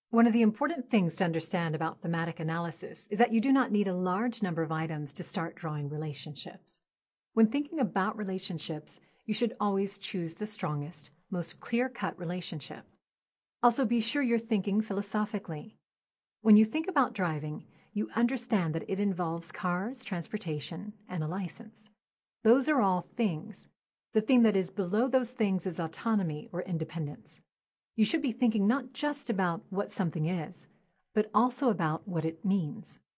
One of the important things to understand about thematic analysis is that you do not need a large number of items to start drawing relationships. When thinking about relationships, you should always choose the strongest, most clear-cut relationship. Also, be sure you're thinking philosophically. When you think about driving, you understand that it involves cars, transportation, and a license. Those are all things. The thing that is below those things is autonomy or independence. You should be thinking not just about what something is, but also about what it means.